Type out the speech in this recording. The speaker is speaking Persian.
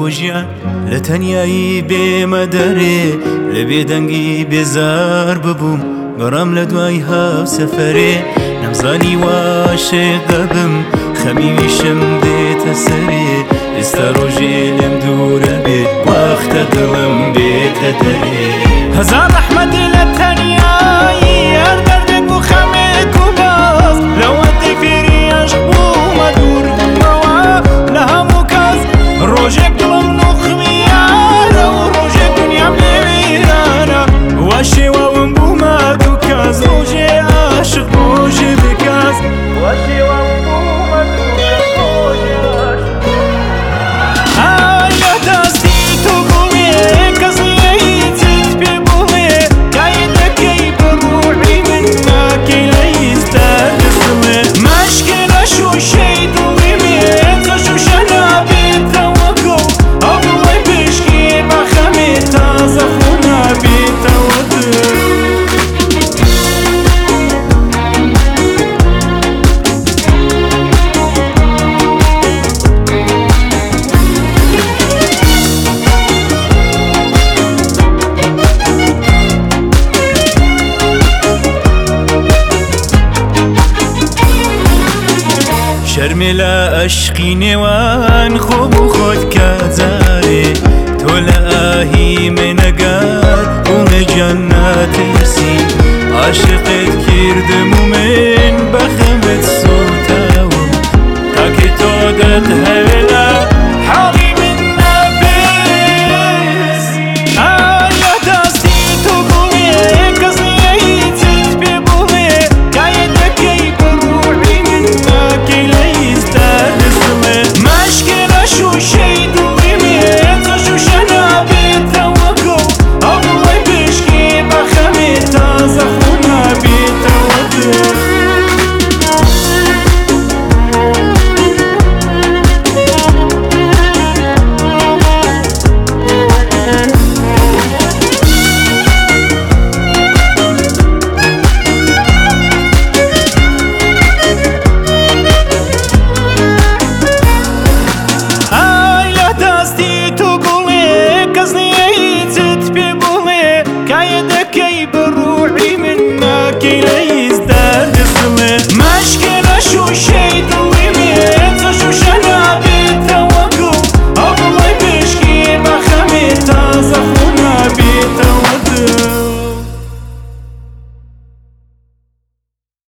بوجيان لتنياي بمداري لبيدنگي بزار ببوم غرام لدواي هاو سفري نمزاني واشق بم خميشم ديت سري استروجي لمدورة بي وقت دلم بيت دري هزار رحمة لتنياي هر دردك وخميك وباز لو ادي في رياش بوما دور بموا لها مكاز روجك دلم نخميانا وروجك دنيا مليرانا واشي وون بوما دوكاز روجي عاشق روجي بكاز واشي وون بوما دوكاز روجي عاشق يا داستي تقولي كزلي تزيد ببولي قايدك بروحي منك ليس تاكسلي مشكلة شو شي ظلمي شو شنا بيتوقع أبوي بشكي بخمي تازخونا بيتوقع شرمي لا أشقي نوان خوب خود كازاري تولا آهي من قاد ومن جنات يرسي عاشق